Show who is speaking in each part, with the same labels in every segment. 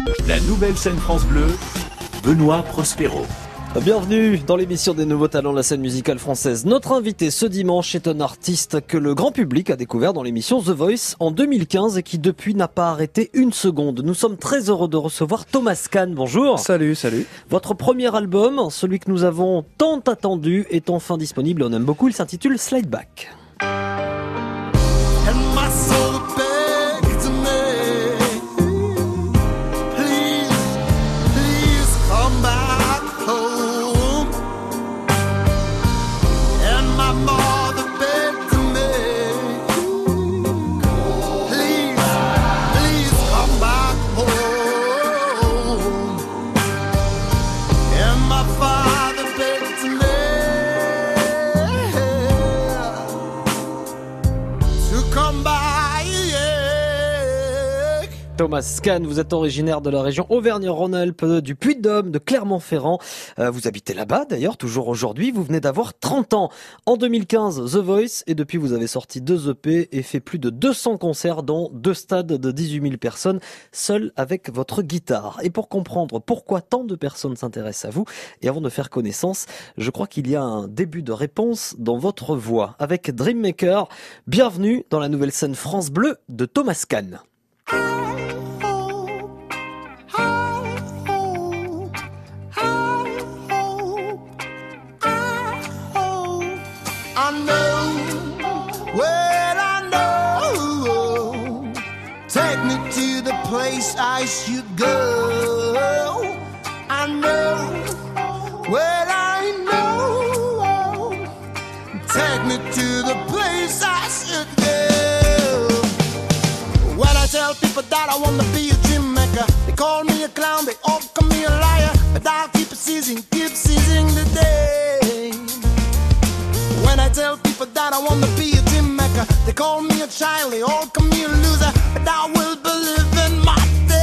Speaker 1: La nouvelle scène France Bleu, Benoît Prospero.
Speaker 2: Bienvenue dans l'émission des nouveaux talents de la scène musicale française. Notre invité ce dimanche est un artiste que le grand public a découvert dans l'émission The Voice en 2015 et qui depuis n'a pas arrêté une seconde. Nous sommes très heureux de recevoir Thomas Kahn. Bonjour.
Speaker 3: Salut.
Speaker 2: Votre premier album, celui que nous avons tant attendu, est enfin disponible. On aime beaucoup. Il s'intitule Slide Back. Thomas Kahn, vous êtes originaire de la région Auvergne-Rhône-Alpes, du Puy-de-Dôme, de Clermont-Ferrand. Vous habitez là-bas d'ailleurs, toujours aujourd'hui. Vous venez d'avoir 30 ans. En 2015, The Voice, et depuis vous avez sorti 2 EP et fait plus de 200 concerts dans 2 stades de 18 000 personnes, seul avec votre guitare. Et pour comprendre pourquoi tant de personnes s'intéressent à vous, et avant de faire connaissance, je crois qu'il y a un début de réponse dans votre voix. Avec Dreammaker, bienvenue dans la nouvelle scène France Bleu de Thomas Kahn.
Speaker 4: I should go. I know, well I know. Take me to the place I should go. When I tell people that I wanna be a dream maker, they call me a clown, they all call me a liar, but I'll keep seizing the day. When I tell people that I wanna be a dream maker, they call me a child, they all call me a loser, but I will believe in my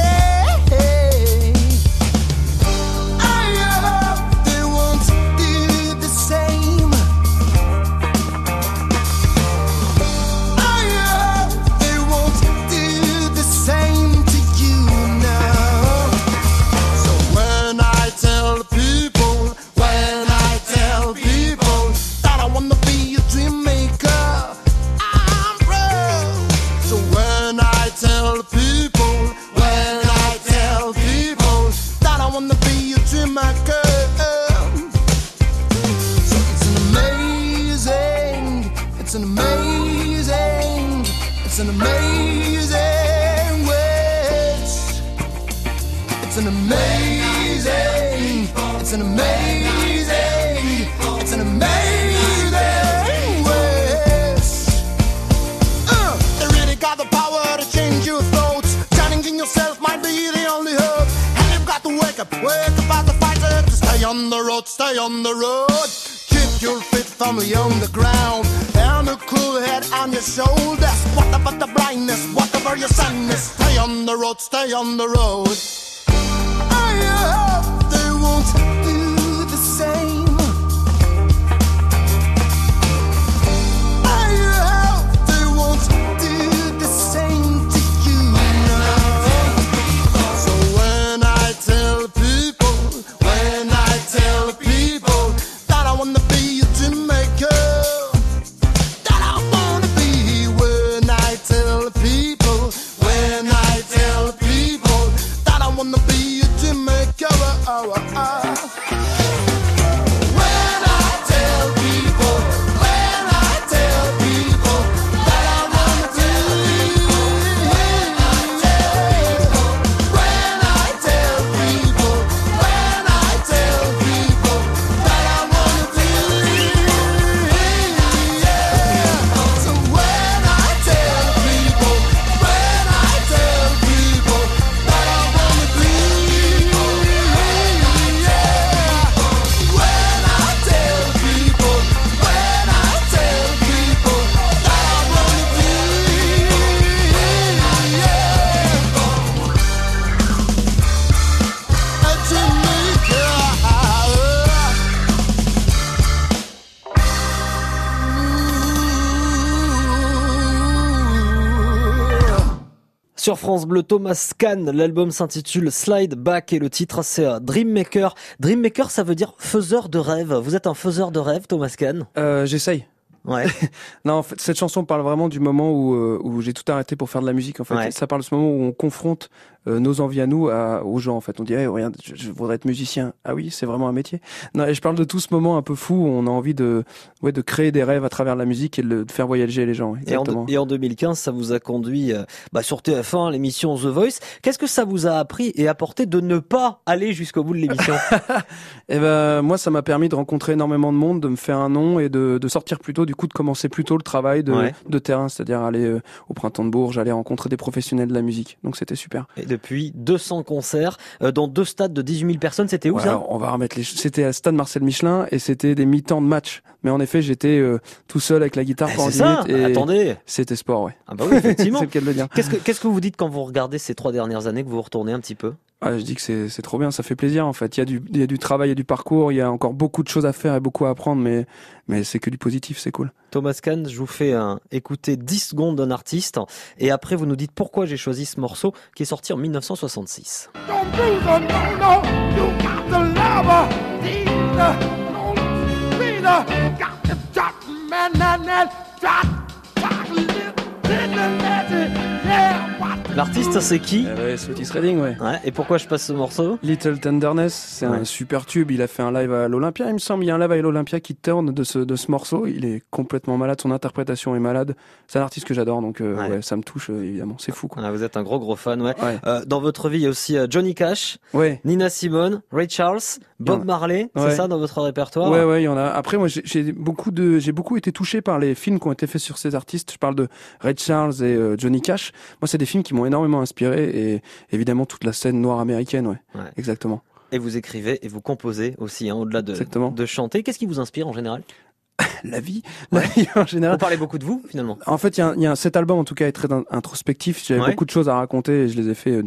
Speaker 4: stay on the road. Keep your feet firmly on the ground and a cool head on your shoulders. What about the blindness? Whatever your sadness, stay on the road, stay on the road. I hope they won't do the same. I hope they won't do the same to you now. So when I tell people, that I wanna be a dream maker, that I wanna be. When I tell people that I wanna be a dream maker,
Speaker 2: Sur France Bleu, Thomas Kahn, l'album s'intitule Slide Back et le titre c'est Dream Maker. Dream Maker, ça veut dire faiseur de rêve. Vous êtes un faiseur de rêve, Thomas Kahn?
Speaker 3: J'essaye.
Speaker 2: Ouais.
Speaker 3: Non, en fait, cette chanson parle vraiment du moment où j'ai tout arrêté pour faire de la musique. En fait,
Speaker 2: Ouais.
Speaker 3: ça parle de ce moment où on confronte nos envies à nous aux gens. En fait, on dit hey, regarde, je voudrais être musicien. Ah oui, c'est vraiment un métier. Non, et je parle de tout ce moment un peu fou où on a envie de créer des rêves à travers la musique et de faire voyager les gens. Exactement.
Speaker 2: Et en 2015, ça vous a conduit sur TF1, l'émission The Voice. Qu'est-ce que ça vous a appris et apporté de ne pas aller jusqu'au bout de l'émission?
Speaker 3: Et moi, ça m'a permis de rencontrer énormément de monde, de me faire un nom et de sortir plus tôt, du coup, de commencer plus tôt le travail de terrain, c'est-à-dire aller au Printemps de Bourges, aller rencontrer des professionnels de la musique. Donc c'était super.
Speaker 2: Et depuis 200 concerts dans 2 stades de 18 000 personnes, c'était où ça?
Speaker 3: Alors, on va remettre c'était à Stade Marcel Michelin et c'était des mi-temps de match. Mais en effet, j'étais tout seul avec la guitare pendant 10 minutes et
Speaker 2: attendez.
Speaker 3: c'était sport, ouais.
Speaker 2: Ah bah oui, effectivement.
Speaker 3: C'est le cas de le dire.
Speaker 2: Qu'est-ce que vous dites quand vous regardez ces 3 dernières années, que vous retournez un petit peu?
Speaker 3: Ah, je dis que c'est trop bien, ça fait plaisir en fait. Il y a du travail, il y a du parcours, il y a encore beaucoup de choses à faire et beaucoup à apprendre, mais c'est que du positif, c'est cool.
Speaker 2: Thomas Kahn, je vous fais écouter 10 secondes d'un artiste et après vous nous dites pourquoi j'ai choisi ce morceau qui est sorti en 1966.
Speaker 4: Don't lose her, no, no. You got to love her. Need her, no, need her. Got to drop, man, drop,
Speaker 2: L'artiste, c'est qui?
Speaker 3: C'est Otis Redding, ouais.
Speaker 2: Ouais, et pourquoi je passe ce morceau?
Speaker 3: Little Tenderness, c'est un super tube. Il a fait un live à l'Olympia, il me semble. Il y a un live à l'Olympia qui tourne de ce morceau. Il est complètement malade. Son interprétation est malade. C'est un artiste que j'adore, donc ouais, ça me touche évidemment. C'est fou, quoi.
Speaker 2: Ah, vous êtes un gros fan, ouais.
Speaker 3: Ouais.
Speaker 2: Dans votre vie, il y a aussi Johnny Cash,
Speaker 3: Ouais.
Speaker 2: Nina Simone, Ray Charles, Bob Marley. C'est
Speaker 3: Ouais.
Speaker 2: ça dans votre répertoire?
Speaker 3: Ouais, il y en a. Après, moi, j'ai beaucoup été touché par les films qui ont été faits sur ces artistes. Je parle de Ray Charles et Johnny Cash. Moi, c'est des films qui m'ont énormément inspiré et évidemment toute la scène noire américaine, ouais. Exactement.
Speaker 2: Et vous écrivez et vous composez aussi, au-delà de chanter. Qu'est-ce qui vous inspire en général?
Speaker 3: La vie en général.
Speaker 2: Vous parlez beaucoup de vous, finalement.
Speaker 3: En fait, cet album, en tout cas, est très introspectif. J'avais beaucoup de choses à raconter et je les ai fait,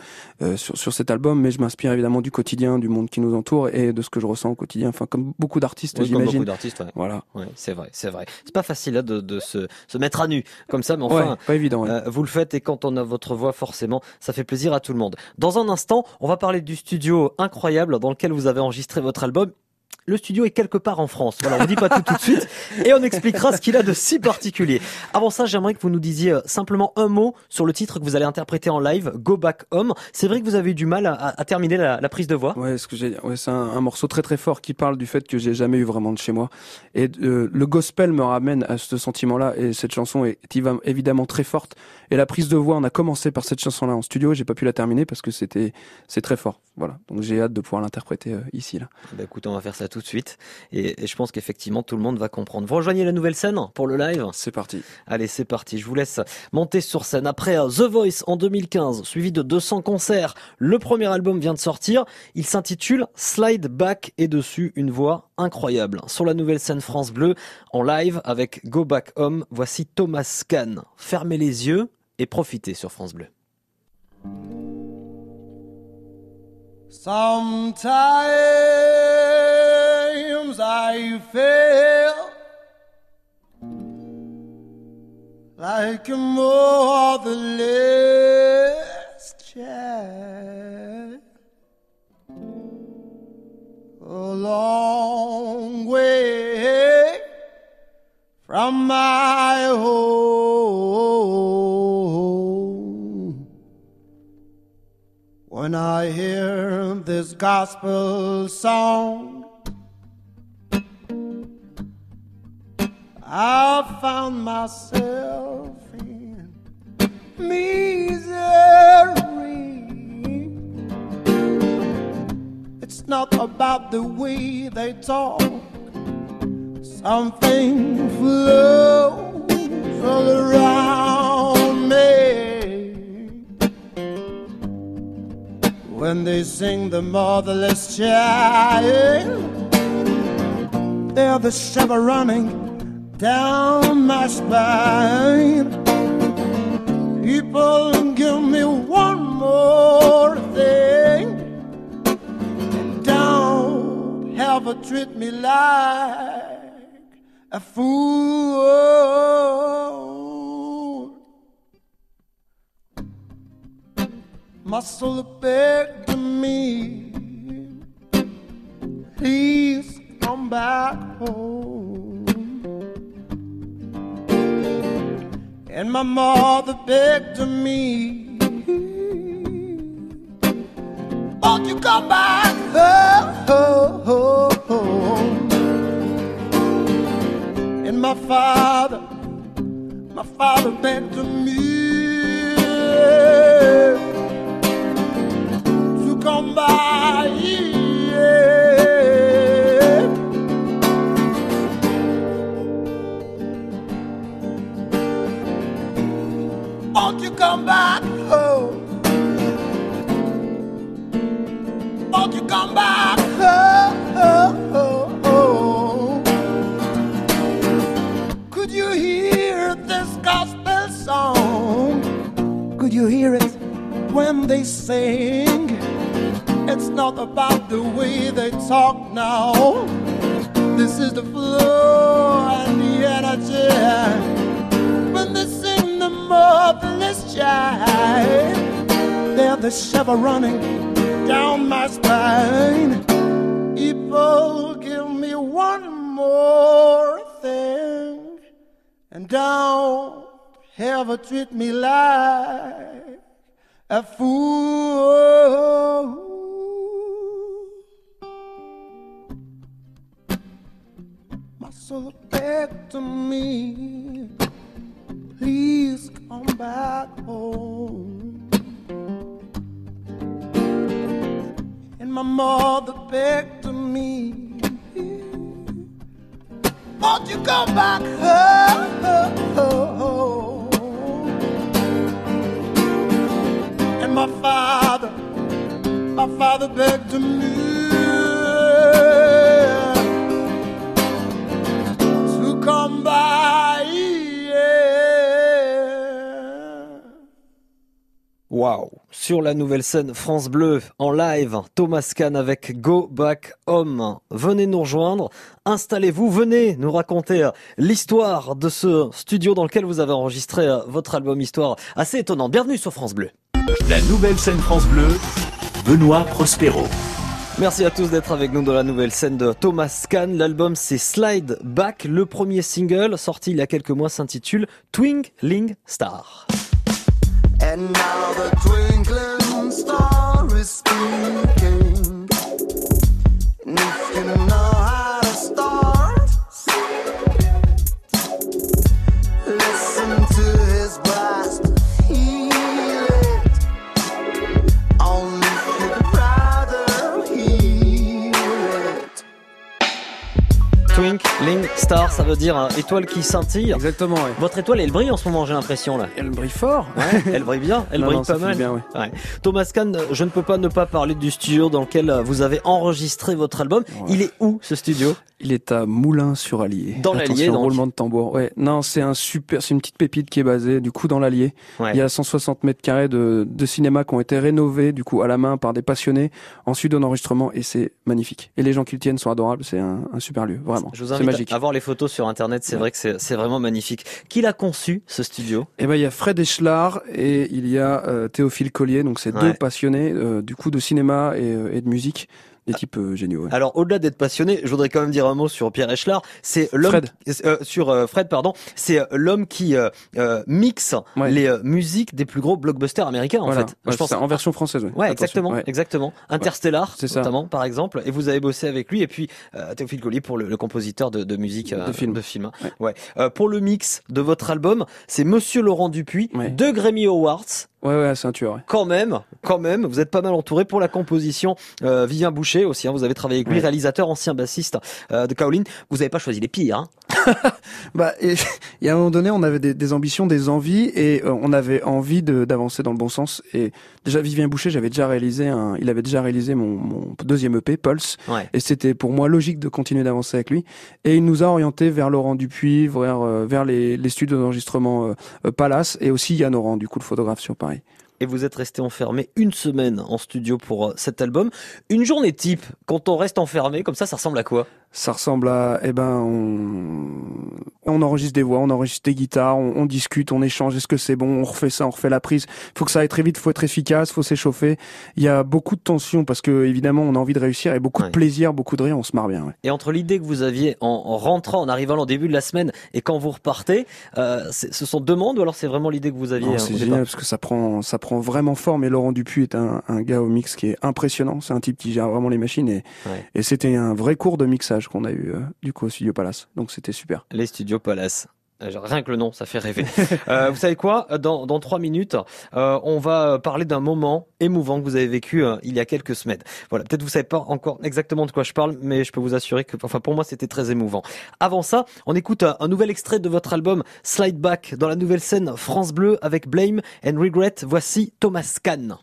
Speaker 3: sur cet album. Mais je m'inspire évidemment du quotidien, du monde qui nous entoure et de ce que je ressens au quotidien. Enfin, comme beaucoup d'artistes, j'imagine.
Speaker 2: Comme beaucoup d'artistes, ouais.
Speaker 3: Voilà.
Speaker 2: Ouais, c'est vrai. C'est pas facile, là, de se mettre à nu. Comme ça, mais enfin.
Speaker 3: Pas évident, ouais.
Speaker 2: Vous le faites et quand on a votre voix, forcément, ça fait plaisir à tout le monde. Dans un instant, on va parler du studio incroyable dans lequel vous avez enregistré votre album. Le studio est quelque part en France. Voilà, on vous dit pas tout de suite et on expliquera ce qu'il a de si particulier. Avant ça, j'aimerais que vous nous disiez simplement un mot sur le titre que vous allez interpréter en live, Go Back Home. C'est vrai que vous avez eu du mal à terminer la prise de voix.
Speaker 3: Ouais, c'est un morceau très très fort qui parle du fait que j'ai jamais eu vraiment de chez moi. Et le gospel me ramène à ce sentiment-là et cette chanson est évidemment très forte. Et la prise de voix, on a commencé par cette chanson-là en studio, j'ai pas pu la terminer parce que c'est très fort. Voilà. Donc j'ai hâte de pouvoir l'interpréter ici, là.
Speaker 2: Bah écoute, on va faire ça tout de suite et je pense qu'effectivement tout le monde va comprendre. Vous rejoignez la nouvelle scène pour le live?
Speaker 3: C'est parti.
Speaker 2: Allez, c'est parti. Je vous laisse monter sur scène. Après The Voice en 2015, suivi de 200 concerts, le premier album vient de sortir. Il s'intitule Slide Back et dessus une voix incroyable. Sur la nouvelle scène France Bleu, en live avec Go Back Home, voici Thomas Kahn. Fermez les yeux et profitez sur France Bleu.
Speaker 4: Sometimes I feel like a motherless child, a long way from my home. When I hear this gospel song, I found myself in misery. It's not about the way they talk. Something flows all around me when they sing the motherless child. They're the shiver running down my spine. People, give me one more thing, and don't ever treat me like a fool. My soul begged to me, please come back home. And my mother begged to me, won't you come back home? And my father begged to me to come by. Won't you come back home? Won't you come back home? Could you hear this gospel song? Could you hear it when they sing? It's not about the way they talk now. This is the flow and the energy. When they sing the motherless child, they're the shiver running down my spine. People, give me one more thing, and don't ever treat me like a fool. My soul begged to me, please come back home. And my mother begged to me, won't you come back home? And my father begged to me to come by.
Speaker 2: Waouh! Sur la nouvelle scène France Bleu, en live, Thomas Kahn avec Go Back Home. Venez nous rejoindre, installez-vous, venez nous raconter l'histoire de ce studio dans lequel vous avez enregistré votre album Histoire assez étonnant. Bienvenue sur France Bleu.
Speaker 1: La nouvelle scène France Bleu, Benoît Prospero.
Speaker 2: Merci à tous d'être avec nous dans la nouvelle scène de Thomas Kahn. L'album c'est Slide Back. Le premier single sorti il y a quelques mois s'intitule Twinkling Star.
Speaker 4: And now the twinkling star is speaking. And if you know how to start, listen to his blast, heal it. Only if you'd rather heal it.
Speaker 2: Twinkling Star, ça veut dire étoile qui scintille.
Speaker 3: Exactement, ouais.
Speaker 2: Votre étoile, elle brille en ce moment, j'ai l'impression là.
Speaker 3: Elle brille fort.
Speaker 2: Ouais, elle brille bien, elle
Speaker 3: Non,
Speaker 2: brille
Speaker 3: non,
Speaker 2: pas
Speaker 3: ça fait
Speaker 2: mal.
Speaker 3: bien, ouais.
Speaker 2: Ouais. Thomas Kahn, je ne peux pas ne pas parler du studio dans lequel vous avez enregistré votre album.
Speaker 3: Ouais.
Speaker 2: Il est où ce studio?
Speaker 3: Il est à Moulins-sur-Allier.
Speaker 2: Dans l'Allier,
Speaker 3: Attention,
Speaker 2: donc.
Speaker 3: roulement de tambour. Ouais, non, c'est une petite pépite qui est basée, du coup, dans l'Allier.
Speaker 2: Ouais.
Speaker 3: Il y a 160 mètres carrés de cinéma qui ont été rénovés, du coup, à la main par des passionnés, en studio d'enregistrement, et c'est magnifique. Et les gens qui le tiennent sont adorables, c'est un super lieu, vraiment.
Speaker 2: Je vous
Speaker 3: C'est
Speaker 2: invite
Speaker 3: magique.
Speaker 2: à voir les photos sur internet, c'est
Speaker 3: Ouais.
Speaker 2: vrai que c'est vraiment magnifique. Qui l'a conçu, ce studio?
Speaker 3: Et ben, il y a Fred Eschlar et il y a Théophile Collier, donc c'est
Speaker 2: Ouais.
Speaker 3: deux passionnés, du coup, de cinéma et de musique. Des types géniaux. Ouais.
Speaker 2: Alors, au-delà d'être passionné, je voudrais quand même dire un mot sur Pierre Eschlar. C'est l'homme, Fred, pardon. C'est l'homme qui mixe
Speaker 3: Ouais.
Speaker 2: les musiques des plus gros blockbusters américains, en
Speaker 3: Voilà.
Speaker 2: fait.
Speaker 3: Ouais,
Speaker 2: Je pense
Speaker 3: c'est en version française. Ouais,
Speaker 2: Ouais,
Speaker 3: Attention.
Speaker 2: exactement,
Speaker 3: Ouais.
Speaker 2: exactement. Interstellar,
Speaker 3: c'est ça.
Speaker 2: notamment, par exemple. Et vous avez bossé avec lui. Et puis, Théophile Collier pour le compositeur de musique,
Speaker 3: De film.
Speaker 2: Ouais. Pour le mix de votre album, c'est Monsieur Laurent Dupuis,
Speaker 3: Ouais.
Speaker 2: 2 Grammy Awards.
Speaker 3: Ouais, c'est un tueur. Ouais.
Speaker 2: Quand même, vous êtes pas mal entouré pour la composition. Vivien Boucher aussi, hein, vous avez travaillé avec lui,
Speaker 3: Ouais.
Speaker 2: réalisateur, ancien bassiste de Kaolin. Vous avez pas choisi les pires, hein.
Speaker 3: Bah, et il y a un moment donné, on avait des ambitions, des envies, et on avait envie d'avancer dans le bon sens. Et déjà, Vivien Boucher, il avait déjà réalisé mon deuxième EP, Pulse.
Speaker 2: Ouais.
Speaker 3: Et c'était pour moi logique de continuer d'avancer avec lui. Et il nous a orientés vers Laurent Dupuis, vers les studios d'enregistrement Palace, et aussi Yann Oran, du coup, le photographe sur Paris.
Speaker 2: Et vous êtes resté enfermé une semaine en studio pour cet album. Une journée type, quand on reste enfermé, comme ça ressemble à quoi?
Speaker 3: Ça ressemble à, on enregistre des voix, on enregistre des guitares, on discute, on échange, est-ce que c'est bon, on refait ça, on refait la prise. Faut que ça aille très vite, faut être efficace, faut s'échauffer. Il y a beaucoup de tension parce que, évidemment, on a envie de réussir et beaucoup de plaisir, beaucoup de rire, on se marre bien. Ouais.
Speaker 2: Et entre l'idée que vous aviez en rentrant, en arrivant au début de la semaine et quand vous repartez, ce sont deux mondes ou alors c'est vraiment l'idée que vous aviez?
Speaker 3: Non, c'est génial parce que ça prend vraiment forme et Laurent Dupuis est un gars au mix qui est impressionnant. C'est un type qui gère vraiment les machines et c'était un vrai cours de mixage qu'on a eu du coup au Studio Palace. Donc c'était super.
Speaker 2: Les Studios Palace. Rien que le nom, ça fait rêver. Vous savez quoi? Dans 3 minutes, on va parler d'un moment émouvant que vous avez vécu il y a quelques semaines. Voilà, peut-être vous savez pas encore exactement de quoi je parle, mais je peux vous assurer que, pour moi, c'était très émouvant. Avant ça, on écoute un nouvel extrait de votre album Slide Back dans la nouvelle scène France Bleu avec Blame and Regret. Voici Thomas Kahn.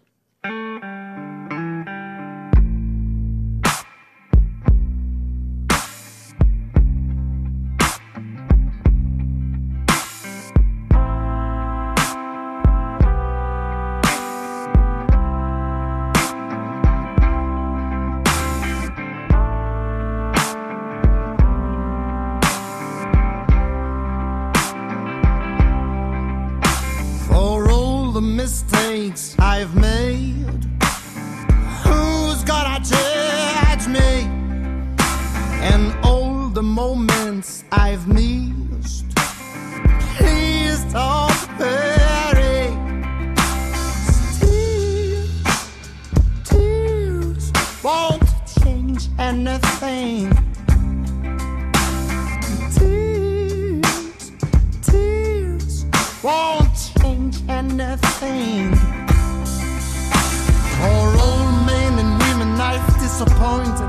Speaker 4: Mistakes I've made, who's gonna judge me? And all the moments I've missed, please don't hurry. Still, tears won't change anything. Tears won't change anything. For old men and women I've disappointed,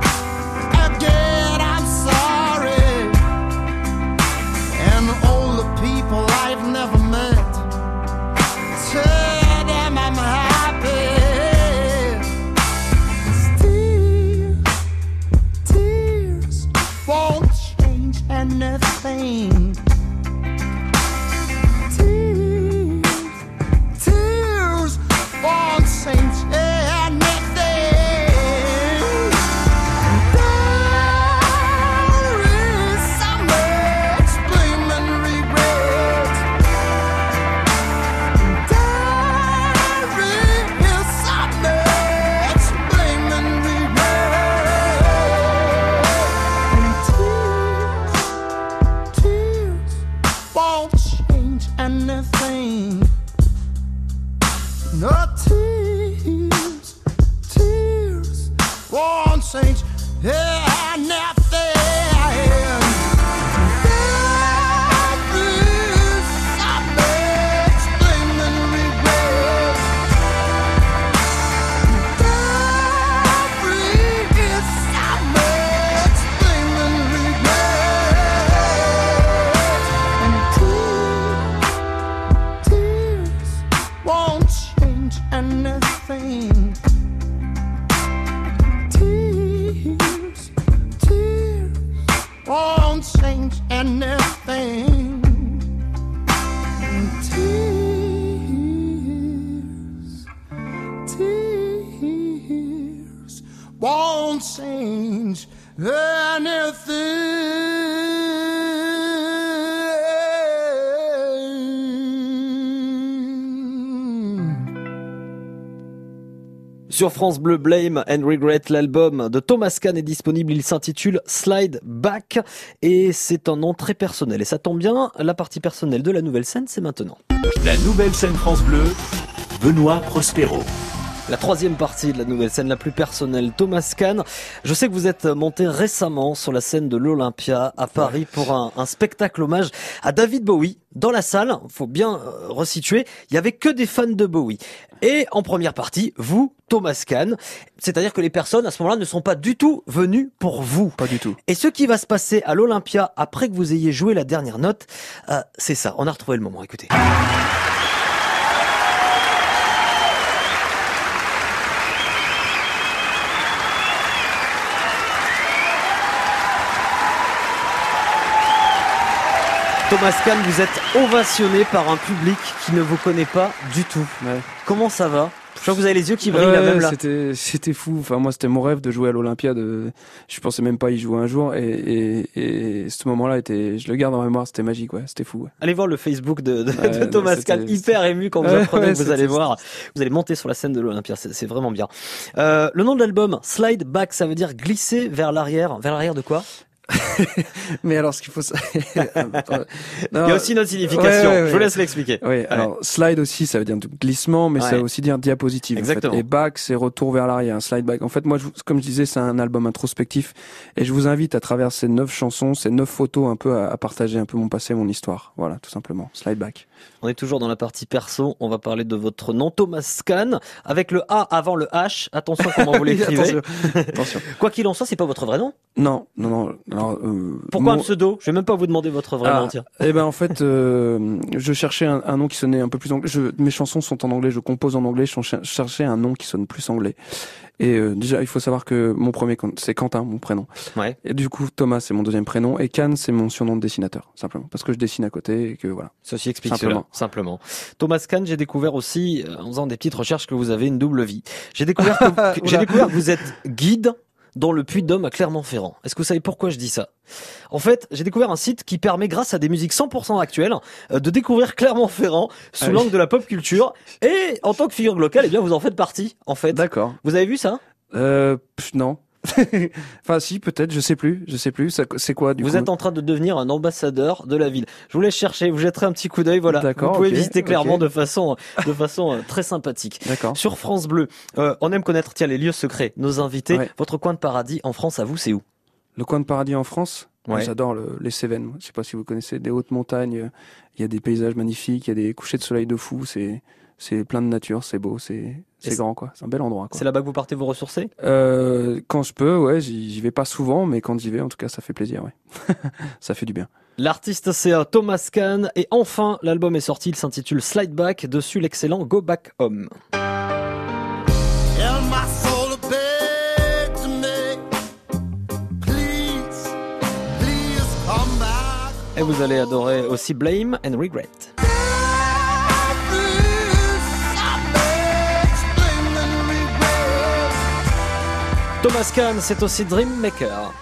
Speaker 4: again I'm sorry. And all the people I've never met, tell them I'm happy. Still, tears won't change anything.
Speaker 2: Sur France Bleu, Blame and Regret, l'album de Thomas Kahn est disponible, il s'intitule Slide Back et c'est un nom très personnel. Et ça tombe bien, la partie personnelle de la nouvelle scène, c'est maintenant.
Speaker 1: La nouvelle scène France Bleu, Benoît Prospero.
Speaker 2: La troisième partie de la nouvelle scène la plus personnelle, Thomas Kahn. Je sais que vous êtes monté récemment sur la scène de l'Olympia à Paris pour un spectacle hommage à David Bowie. Dans la salle, faut bien resituer, il y avait que des fans de Bowie. Et en première partie, vous, Thomas Kahn, c'est-à-dire que les personnes à ce moment-là ne sont pas du tout venues pour vous.
Speaker 3: Pas du tout.
Speaker 2: Et ce qui va se passer à l'Olympia après que vous ayez joué la dernière note, c'est ça. On a retrouvé le moment, écoutez. Thomas Kahn, vous êtes ovationné par un public qui ne vous connaît pas du tout.
Speaker 3: Ouais.
Speaker 2: Comment ça va ? Je crois que vous avez les yeux qui brillent là même là.
Speaker 3: C'était fou. Enfin, moi, c'était mon rêve de jouer à l'Olympia. Je pensais même pas y jouer un jour. Et ce moment-là je le garde en mémoire. C'était magique, ouais. C'était fou. Ouais.
Speaker 2: Allez voir le Facebook de Thomas Kahn, hyper ému quand vous apprenez que vous allez voir. Vous allez monter sur la scène de l'Olympia. C'est vraiment bien. Le nom de l'album, Slide Back, ça veut dire glisser vers l'arrière. Vers l'arrière de quoi?
Speaker 3: Mais alors, ce qu'il faut...
Speaker 2: Il y a aussi une autre signification. Je vous laisse l'expliquer.
Speaker 3: Oui, alors, slide aussi, ça veut dire glissement, mais ça veut aussi dire diapositive.
Speaker 2: Exactement.
Speaker 3: En fait. Et back, c'est retour vers l'arrière, un slide back. En fait, moi, comme je disais, c'est un album introspectif. Et je vous invite à travers ces 9 chansons, ces 9 photos, un peu à partager un peu mon passé, mon histoire. Voilà, tout simplement. Slide back.
Speaker 2: On est toujours dans la partie perso. On va parler de votre nom, Thomas Kahn, avec le A avant le H. Attention comment vous l'écrivez.
Speaker 3: Attention.
Speaker 2: Quoi qu'il en soit, c'est pas votre vrai nom.
Speaker 3: Non. Alors,
Speaker 2: pourquoi un pseudo? Je vais même pas vous demander votre vrai nom. Tiens.
Speaker 3: Eh ben en fait, je cherchais un nom qui sonnait un peu plus anglais. Mes chansons sont en anglais, je compose en anglais. Je cherchais un nom qui sonne plus anglais. Et déjà, il faut savoir que mon premier c'est Quentin, mon prénom. Ouais. Et du coup, Thomas, c'est mon deuxième prénom. Et Kahn, c'est mon surnom de dessinateur, simplement, parce que je dessine à côté et que voilà.
Speaker 2: Ceci explique simplement. Thomas Kahn, j'ai découvert aussi en faisant des petites recherches que vous avez une double vie. J'ai découvert que vous êtes guide dans le Puy-de-Dôme à Clermont-Ferrand. Est-ce que vous savez pourquoi je dis ça? En fait, j'ai découvert un site qui permet, grâce à des musiques 100% actuelles, de découvrir Clermont-Ferrand sous l'angle de la pop culture. Et en tant que figure locale, eh bien, vous en faites partie, en fait.
Speaker 3: D'accord.
Speaker 2: Vous avez vu ça?
Speaker 3: Non. Enfin si, peut-être, je sais plus. C'est quoi du coup?
Speaker 2: Vous êtes en train de devenir un ambassadeur de la ville. Je vous laisse chercher, vous jetterez un petit coup d'œil, voilà.
Speaker 3: D'accord,
Speaker 2: vous pouvez visiter Clermont de façon très sympathique.
Speaker 3: D'accord.
Speaker 2: Sur France Bleu, on aime connaître les lieux secrets, nos invités. Ouais. Votre coin de paradis en France, à vous, c'est où?
Speaker 3: Le coin de paradis en France?
Speaker 2: Ouais.
Speaker 3: J'adore les Cévennes. Je sais pas si vous connaissez, des hautes montagnes. Il y a des paysages magnifiques, il y a des couchers de soleil de fou. C'est plein de nature, c'est beau, c'est grand quoi. C'est un bel endroit quoi.
Speaker 2: C'est là-bas que vous partez vous ressourcer?
Speaker 3: Quand je peux, ouais, j'y vais pas souvent, mais quand j'y vais, en tout cas, ça fait plaisir, ouais. Ça fait du bien.
Speaker 2: L'artiste c'est Thomas Kahn et enfin l'album est sorti, il s'intitule Slide Back, dessus l'excellent Go Back Home. Et vous allez adorer aussi Blame and Regret. Thomas Kahn, c'est aussi Dreammaker.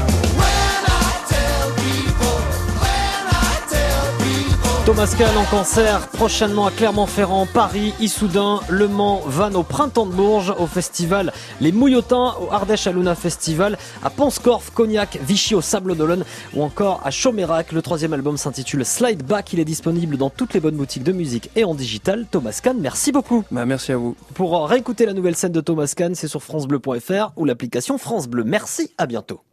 Speaker 2: Thomas Kahn en concert prochainement à Clermont-Ferrand, Paris, Issoudun, Le Mans, Vannes au Printemps de Bourges, au festival Les Mouillotins, au Ardèche Aluna Festival, à Ponscorf, Cognac, Vichy au Sable d'Olonne ou encore à Chaumérac. Le troisième album s'intitule Slide Back, il est disponible dans toutes les bonnes boutiques de musique et en digital. Thomas Kahn, merci beaucoup.
Speaker 3: Merci à vous.
Speaker 2: Pour réécouter la nouvelle scène de Thomas Kahn, c'est sur francebleu.fr ou l'application France Bleu. Merci, à bientôt.